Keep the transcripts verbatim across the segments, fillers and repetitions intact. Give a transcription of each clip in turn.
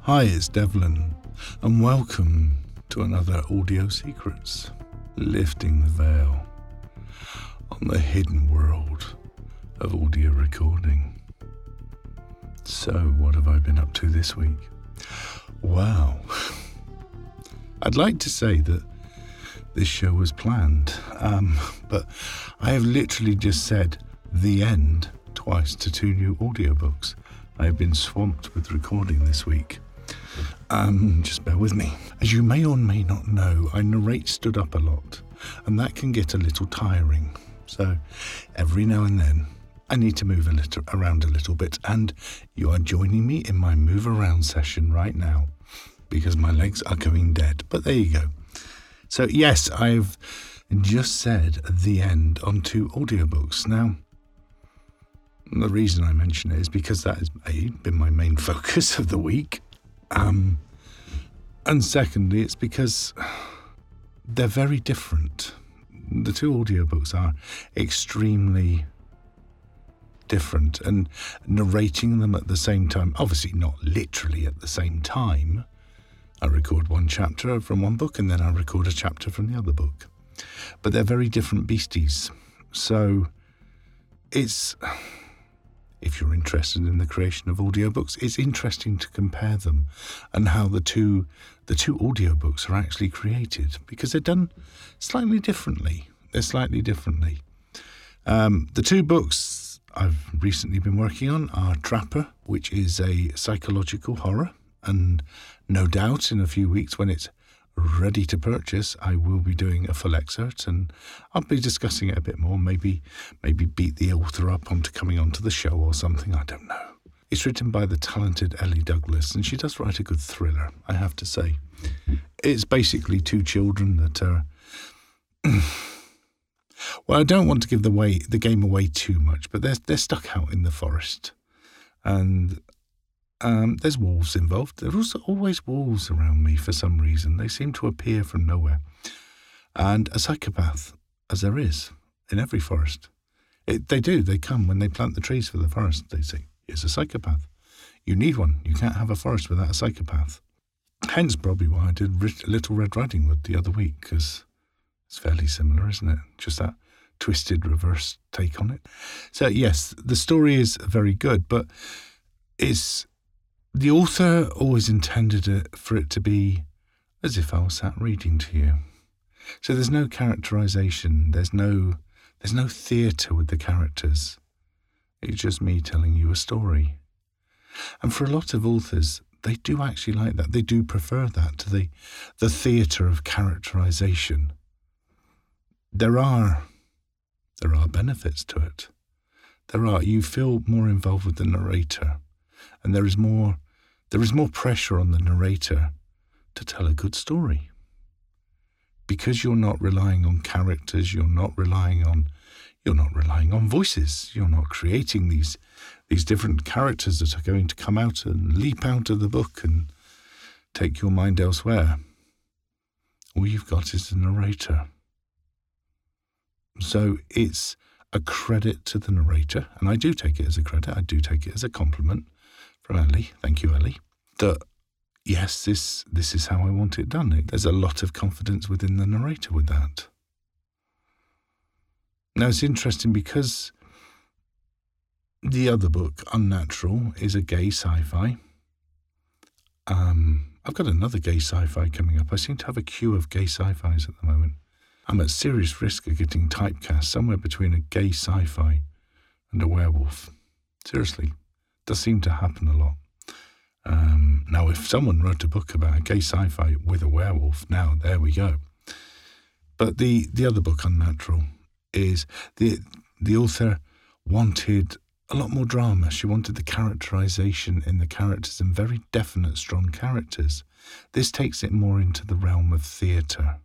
Hi, it's Devlin, and welcome to another Audio Secrets, lifting the veil on the hidden world of audio recording. So, what have I been up to this week? Wow. I'd like to say that this show was planned, um, but I have literally just said the end twice to two new audiobooks. I have been swamped with recording this week. Um, just bear with me. As you may or may not know, I narrate stood up a lot, and that can get a little tiring. So every now and then, I need to move a little around a little bit, and you are joining me in my move around session right now because my legs are going dead. But there you go. So yes, I've just said the end on two audiobooks. Now, the reason I mention it is because that has A, been my main focus of the week. Um, and secondly, it's because they're very different. The two audiobooks are extremely different, and narrating them at the same time, obviously not literally at the same time. I record one chapter from one book and then I record a chapter from the other book. But they're very different beasties. So it's... If you're interested in the creation of audiobooks, it's interesting to compare them and how the two the two audiobooks are actually created, because they're done slightly differently. They're slightly differently. Um, the two books I've recently been working on are Trapper, which is a psychological horror, and no doubt in a few weeks when it's ready to purchase, I will be doing a full excerpt, and I'll be discussing it a bit more, maybe maybe beat the author up onto coming onto the show or something, I don't know. It's written by the talented Ellie Douglas, and she does write a good thriller, I have to say. It's basically two children that are... well, I don't want to give the way the game away too much, but they're, they're stuck out in the forest, and... Um, there's wolves involved. There are also always wolves around me for some reason. They seem to appear from nowhere. And a psychopath, as there is in every forest. It, they do. They come when they plant the trees for the forest. They say, here's a psychopath. You need one. You can't have a forest without a psychopath. Hence probably why I did Little Red Riding Hood the other week, because it's fairly similar, isn't it? Just that twisted reverse take on it. So yes, the story is very good, but it's... The author always intended it for it to be as if I was sat reading to you. So there's no characterization, there's no there's no theatre with the characters. It's just me telling you a story. And for a lot of authors, they do actually like that. They do prefer that to the the theatre of characterization. There are there are benefits to it. There are. You feel more involved with the narrator, and there is more There is more pressure on the narrator to tell a good story. Because you're not relying on characters, you're not relying on you're not relying on voices. You're not creating these these different characters that are going to come out and leap out of the book and take your mind elsewhere. All you've got is the narrator. So it's a credit to the narrator, and I do take it as a credit, I do take it as a compliment from Ellie, thank you Ellie, that yes, this this is how I want it done. There's a lot of confidence within the narrator with that. Now it's interesting because the other book, Unnatural, is a gay sci-fi. Um, I've got another gay sci-fi coming up. I seem to have a queue of gay sci-fis at the moment. I'm at serious risk of getting typecast somewhere between a gay sci-fi and a werewolf. Seriously. Does seem to happen a lot. Um, now, if someone wrote a book about a gay sci-fi with a werewolf, now there we go. But the, the other book, Unnatural, is the the author wanted a lot more drama. She wanted the characterization in the characters and very definite, strong characters. This takes it more into the realm of theatre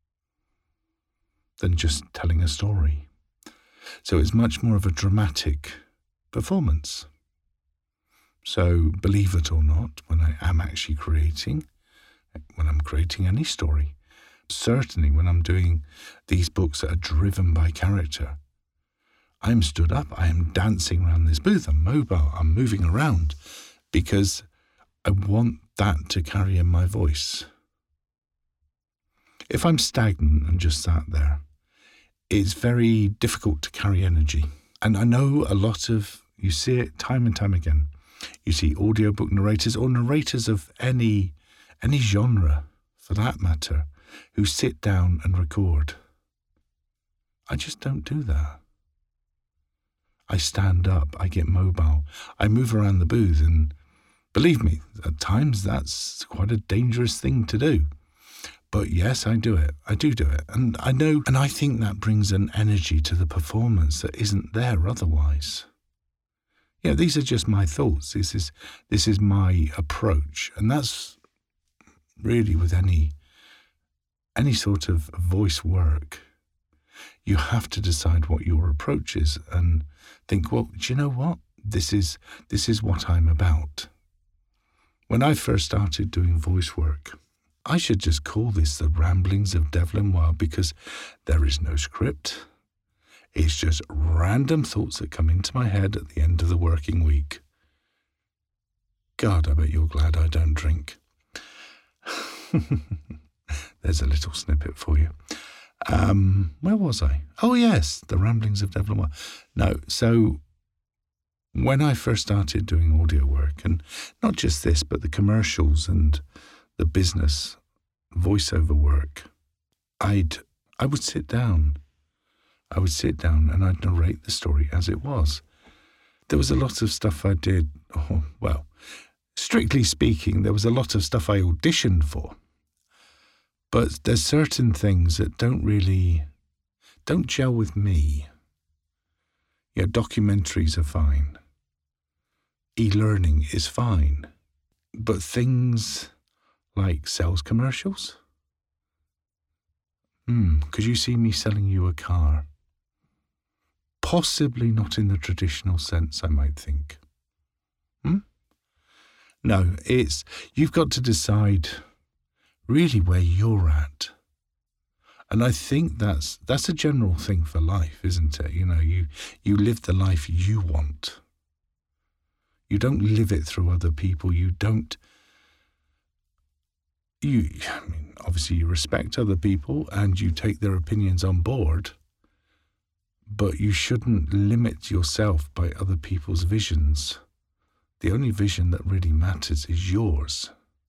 than just telling a story. So it's much more of a dramatic performance. So, believe it or not, when I am actually creating, when I'm creating any story, certainly when I'm doing these books that are driven by character, I'm stood up, I am dancing around this booth, I'm mobile, I'm moving around, because I want that to carry in my voice. If I'm stagnant and just sat there, it's very difficult to carry energy. And I know a lot of, you see it time and time again. You see audiobook narrators or narrators of any any genre, for that matter, who sit down and record. I just don't do that. I stand up, I get mobile, I move around the booth, and believe me, at times that's quite a dangerous thing to do. But yes, I do it. I do do it. And I know, and I think that brings an energy to the performance that isn't there otherwise. Yeah, these are just my thoughts. This is this is my approach. And that's really with any any sort of voice work. You have to decide what your approach is and think, well, do you know what? This is this is what I'm about. When I first started doing voice work, I should just call this the Ramblings of Devlin Wild, because there is no script. It's just random thoughts that come into my head at the end of the working week. God, I bet you're glad I don't drink. There's a little snippet for you. Um, where was I? Oh, yes, the Ramblings of Devlin Wild. No, so when I first started doing audio work, and not just this, but the commercials and the business voiceover work, I'd I would sit down. I would sit down and I'd narrate the story as it was. There was a lot of stuff I did, oh, well, strictly speaking, there was a lot of stuff I auditioned for. But there's certain things that don't really, don't gel with me. Yeah, documentaries are fine. E-learning is fine. But things like sales commercials? Hmm, could you see me selling you a car? Possibly not in the traditional sense, I might think. Hmm? No, it's, you've got to decide really where you're at. And I think that's that's a general thing for life, isn't it? You know, you, you live the life you want. You don't live it through other people. You don't You, I mean, obviously you respect other people and you take their opinions on board, but you shouldn't limit yourself by other people's visions. The only vision that really matters is yours.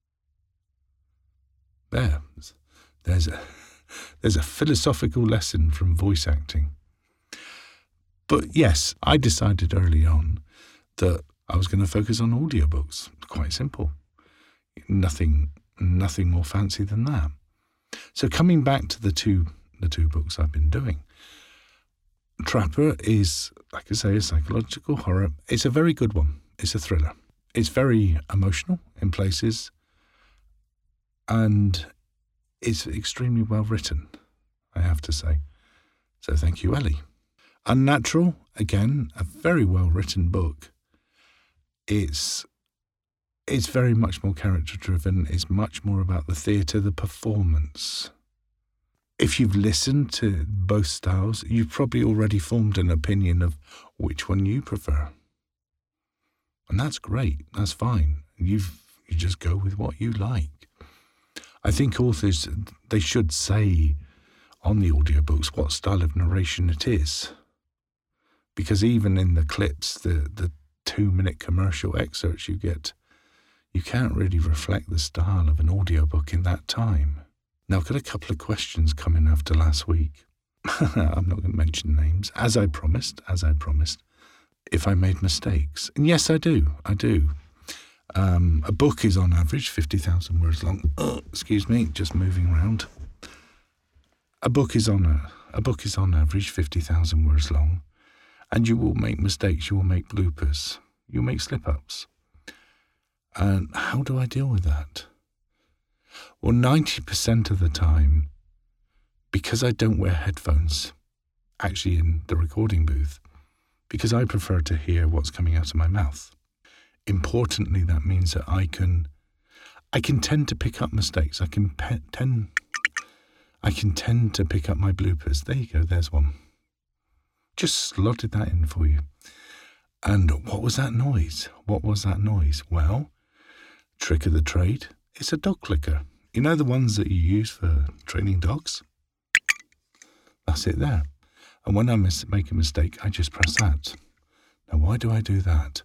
There, there's a, there's a philosophical lesson from voice acting. But yes, I decided early on that I was going to focus on audiobooks. Quite simple. Nothing... Nothing more fancy than that. So coming back to the two the two books I've been doing, Trapper is, like I say, a psychological horror. It's a very good one. It's a thriller. It's very emotional in places, and it's extremely well written, I have to say. So thank you, Ellie. Unnatural, again, a very well written book. It's It's very much more character-driven. It's much more about the theatre, the performance. If you've listened to both styles, you've probably already formed an opinion of which one you prefer. And that's great. That's fine. You've, you just go with what you like. I think authors, they should say on the audiobooks what style of narration it is. Because even in the clips, the, the two-minute commercial excerpts you get, you can't really reflect the style of an audiobook in that time. Now, I've got a couple of questions coming after last week. I'm not going to mention names, as I promised, as I promised, if I made mistakes. And yes, I do, I do. Um, a book is on average fifty thousand words long. Oh, excuse me, just moving around. A book is on a, a book is on average fifty thousand words long, and you will make mistakes, you will make bloopers, you'll make slip-ups. And how do I deal with that? Well, ninety percent of the time, because I don't wear headphones, actually in the recording booth, because I prefer to hear what's coming out of my mouth. Importantly, that means that I can, I can tend to pick up mistakes. I can pe- tend, I can tend to pick up my bloopers. There you go. There's one. Just slotted that in for you. And what was that noise? What was that noise? Well, trick of the trade, it's a dog clicker. You know the ones that you use for training dogs? That's it there. And when I mis- make a mistake, I just press that. Now, why do I do that?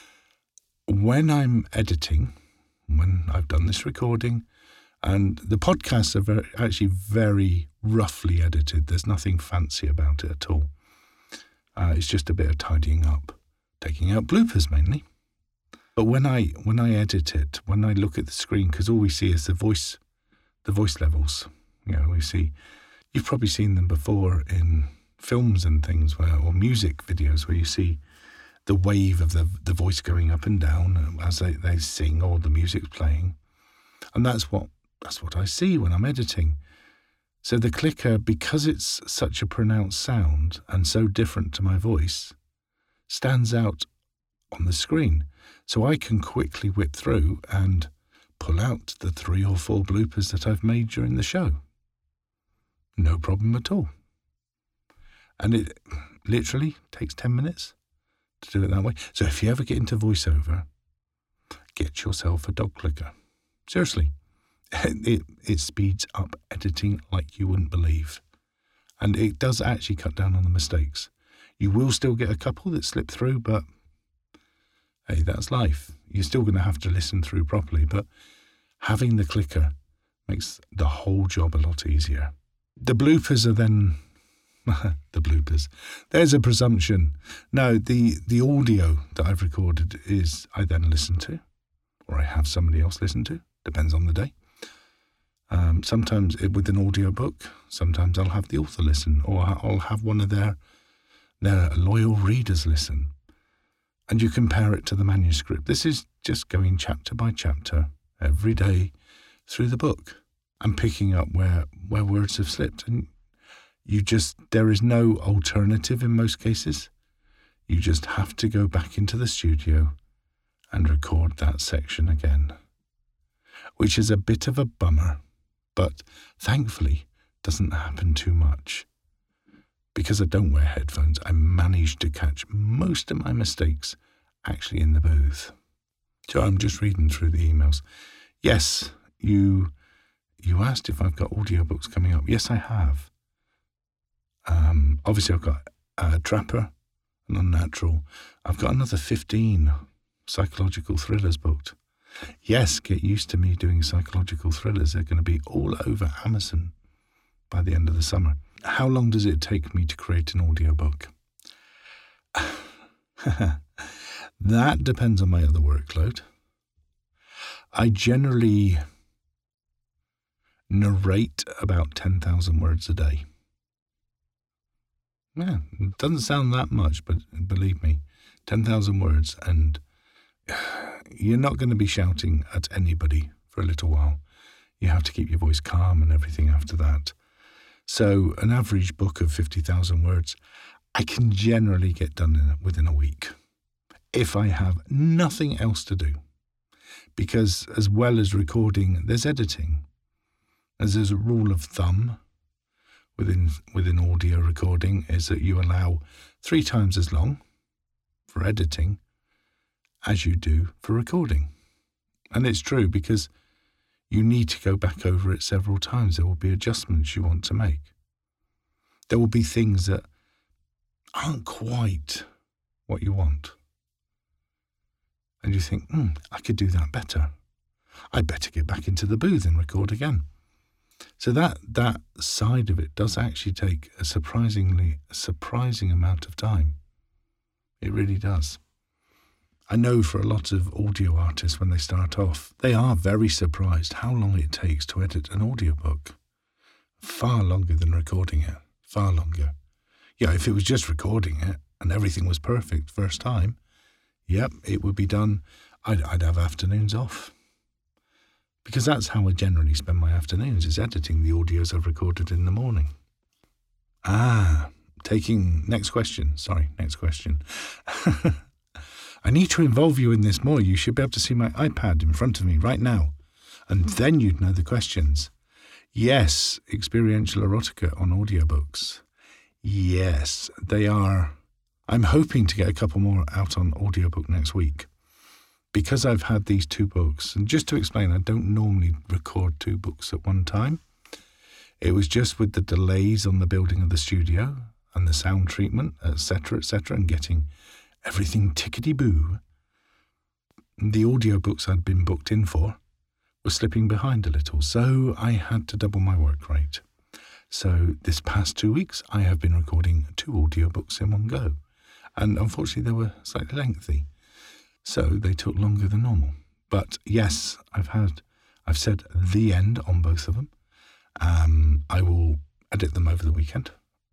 When I'm editing, when I've done this recording, and the podcasts are very, actually very roughly edited. There's nothing fancy about it at all. Uh, it's just a bit of tidying up, taking out bloopers mainly. But when I when I edit it, when I look at the screen, because all we see is the voice, the voice levels. You know, we see. You've probably seen them before in films and things, where or music videos where you see the wave of the the voice going up and down as they, they sing or the music's playing, and that's what. That's what I see when I'm editing. So the clicker, because it's such a pronounced sound and so different to my voice, stands out on the screen. So I can quickly whip through and pull out the three or four bloopers that I've made during the show. No problem at all. And it literally takes ten minutes to do it that way. So if you ever get into voiceover, get yourself a dog clicker. Seriously. It, it speeds up editing like you wouldn't believe. And it does actually cut down on the mistakes. You will still get a couple that slip through, but hey, that's life. You're still going to have to listen through properly, but having the clicker makes the whole job a lot easier. The bloopers are then... the bloopers. There's a presumption. No, the, the audio that I've recorded is I then listen to, or I have somebody else listen to. Depends on the day. Um, sometimes it, with an audio book, sometimes I'll have the author listen, or I'll have one of their their loyal readers listen. And you compare it to the manuscript. This is just going chapter by chapter every day through the book and picking up where, where words have slipped. And you just, there is no alternative in most cases. You just have to go back into the studio and record that section again, which is a bit of a bummer, but thankfully doesn't happen too much. Because I don't wear headphones, I managed to catch most of my mistakes actually in the booth. So I'm just reading through the emails. Yes, you you asked if I've got audiobooks coming up. Yes, I have. Um, obviously, I've got uh, Trapper and Unnatural. I've got another fifteen psychological thrillers booked. Yes, get used to me doing psychological thrillers. They're going to be all over Amazon by the end of the summer. How long does it take me to create an audiobook? That depends on my other workload. I generally narrate about ten thousand words a day. Yeah, it doesn't sound that much, but believe me, ten thousand words, and you're not going to be shouting at anybody for a little while. You have to keep your voice calm and everything after that. So an average book of fifty thousand words, I can generally get done in, within a week if I have nothing else to do. Because as well as recording, there's editing. As there's a rule of thumb within within audio recording is that you allow three times as long for editing as you do for recording. And it's true because you need to go back over it several times. There will be adjustments you want to make. There will be things that aren't quite what you want. And you think, hmm, I could do that better. I'd better get back into the booth and record again. So that that side of it does actually take a surprisingly a surprising amount of time. It really does. I know for a lot of audio artists, when they start off, they are very surprised how long it takes to edit an audiobook. Far longer than recording it. Far longer. Yeah, if it was just recording it and everything was perfect first time, yep, it would be done. I'd, I'd have afternoons off. Because that's how I generally spend my afternoons, is editing the audios I've recorded in the morning. Ah, taking... Next question. Sorry, next question. I need to involve you in this more. You should be able to see my iPad in front of me right now. And then you'd know the questions. Yes, experiential erotica on audiobooks. Yes, they are. I'm hoping to get a couple more out on audiobook next week. because I've had these two books, and just to explain, I don't normally record two books at one time. It was just with the delays on the building of the studio and the sound treatment, et cetera, et cetera, and getting everything tickety-boo. The audiobooks I'd been booked in for were slipping behind a little, so I had to double my work rate. So this past two weeks, I have been recording two audiobooks in one go. And unfortunately, they were slightly lengthy, so they took longer than normal. But yes, I've had, I've said the end on both of them. Um, I will edit them over the weekend,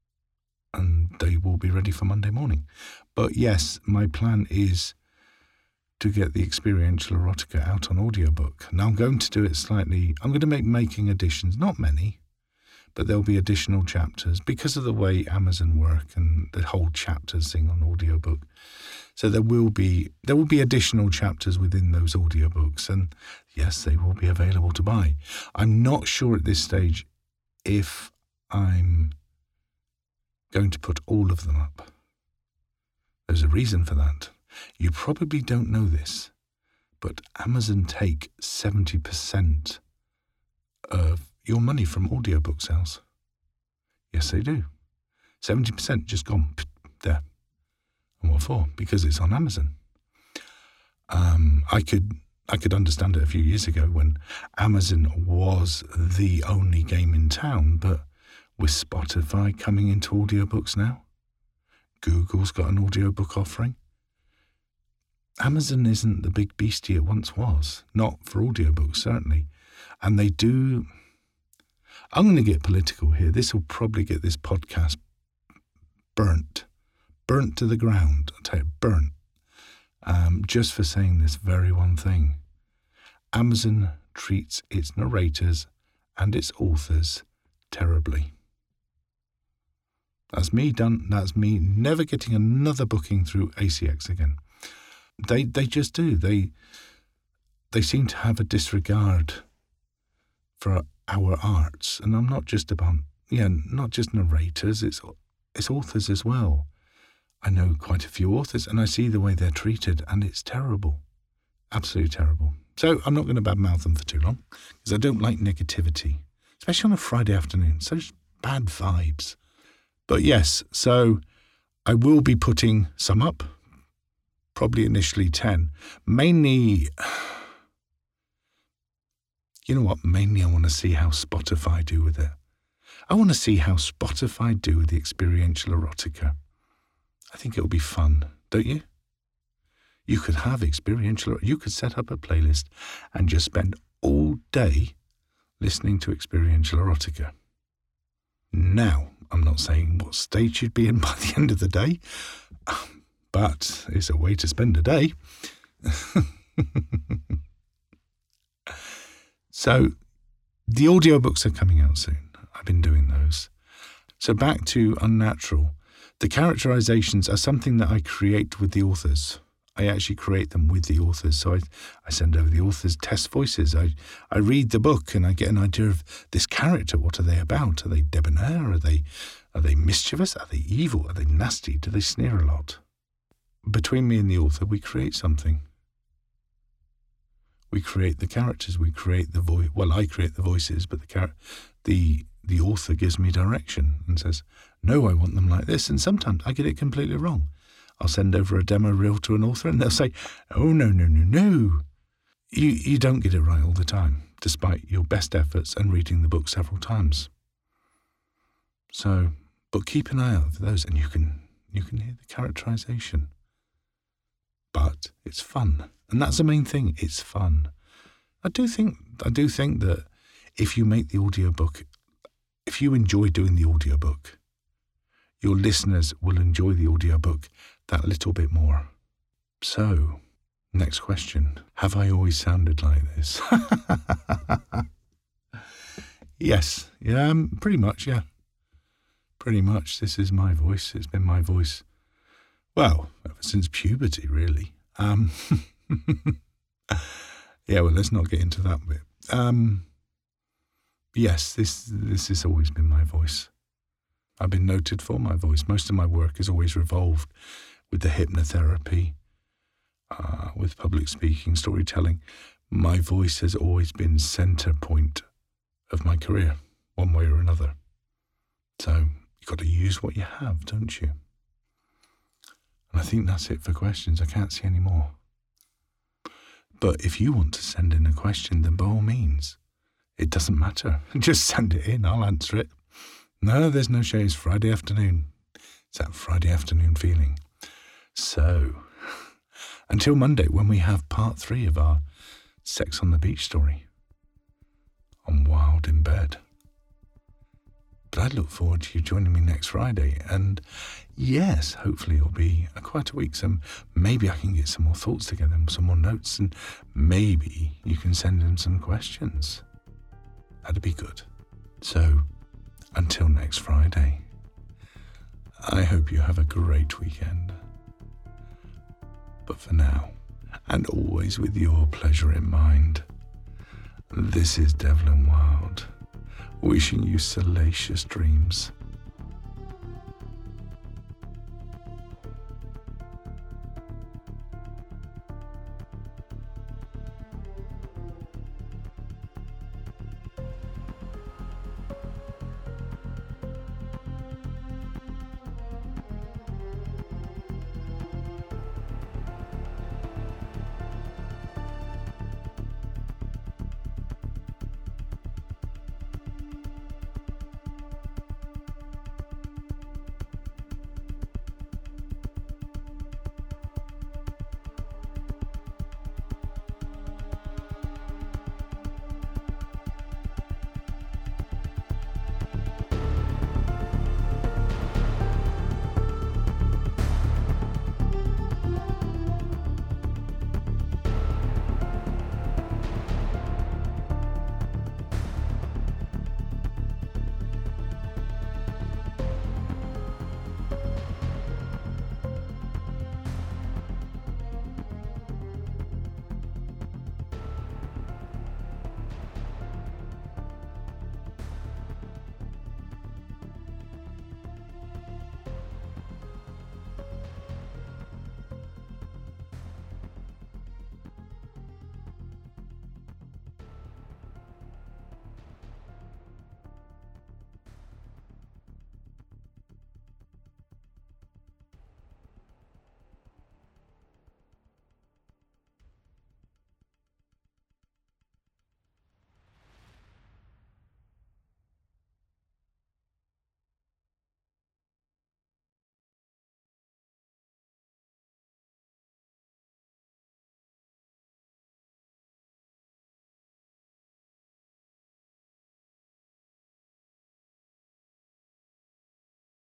and they will be ready for Monday morning. But yes, my plan is to get the Experiential Erotica out on audiobook. Now I'm going to do it slightly, I'm going to make making additions, not many, but there'll be additional chapters because of the way Amazon work and the whole chapters thing on audiobook. So there will be there will be additional chapters within those audiobooks, and yes, they will be available to buy. I'm not sure at this stage if I'm going to put all of them up. There's a reason for that. You probably don't know this, but Amazon take seventy percent of your money from audiobook sales. Yes, they do. seventy percent just gone there. And what for? Because it's on Amazon. Um, I could I could understand it a few years ago when Amazon was the only game in town, but with Spotify coming into audiobooks now, Google's got an audiobook offering. Amazon isn't the big beastie it once was, not for audiobooks, certainly. And they do... I'm going to get political here. This will probably get this podcast burnt. Burnt to the ground. I'll tell you, burnt. Um, just for saying this very one thing. Amazon treats its narrators and its authors terribly. That's me done. That's me never getting another booking through A C X again. They they just do. They they seem to have a disregard for our arts, and I'm not just about yeah, not just narrators. It's it's authors as well. I know quite a few authors, and I see the way they're treated, and it's terrible, absolutely terrible. So I'm not going to badmouth them for too long because I don't like negativity, especially on a Friday afternoon. Such bad vibes. But yes, so I will be putting some up. Probably initially ten. Mainly, you know what? Mainly I want to see how Spotify do with it. I want to see how Spotify do with the Experiential Erotica. I think it'll be fun, don't you? You could have experiential, you could set up a playlist and just spend all day listening to Experiential Erotica. Now, I'm not saying what state you'd be in by the end of the day, but it's a way to spend a day. So, the audiobooks are coming out soon. I've been doing those. So back to Unnatural. The characterizations are something that I create with the authors. I actually create them with the authors. So I, I send over the authors' test voices. I, I read the book and I get an idea of this character. What are they about? Are they debonair? Are they, are they mischievous? Are they evil? Are they nasty? Do they sneer a lot? Between me and the author, we create something. We create the characters. We create the voice. Well, I create the voices, but the char- the the author gives me direction and says, "No, I want them like this." And sometimes I get it completely wrong. I'll send over a demo reel to an author, and they'll say, "Oh no, no, no, no." You you don't get it right all the time, despite your best efforts and reading the book several times. So, but keep an eye out for those, and you can you can hear the characterization. But it's fun, and that's the main thing. It's fun. I do think I do think that if you make the audiobook, if you enjoy doing the audiobook, your listeners will enjoy the audiobook that little bit more. So, next question. Have I always sounded like this? Yes. Yeah, um, pretty much, yeah. Pretty much. This is my voice. It's been my voice. Well, ever since puberty, really. Um, yeah, well, let's not get into that bit. Um, yes, this this has always been my voice. I've been noted for my voice. Most of my work has always revolved with the hypnotherapy. uh, with public speaking, storytelling. My voice has always been center point of my career, one way or another. So you've got to use what you have, don't you? And I think that's it for questions. I can't see any more. But if you want to send in a question, then by all means, it doesn't matter. Just send it in. I'll answer it. No, there's no shame. It's Friday afternoon. It's that Friday afternoon feeling. So, until Monday, when we have part three of our Sex on the Beach story on Wild in Bed. But I look forward to you joining me next Friday. And yes, hopefully it'll be a quite a week. So maybe I can get some more thoughts together, some more notes, and maybe you can send in some questions. That'd be good. So until next Friday, I hope you have a great weekend. But for now, and always with your pleasure in mind, this is Devlin Wild, wishing you salacious dreams.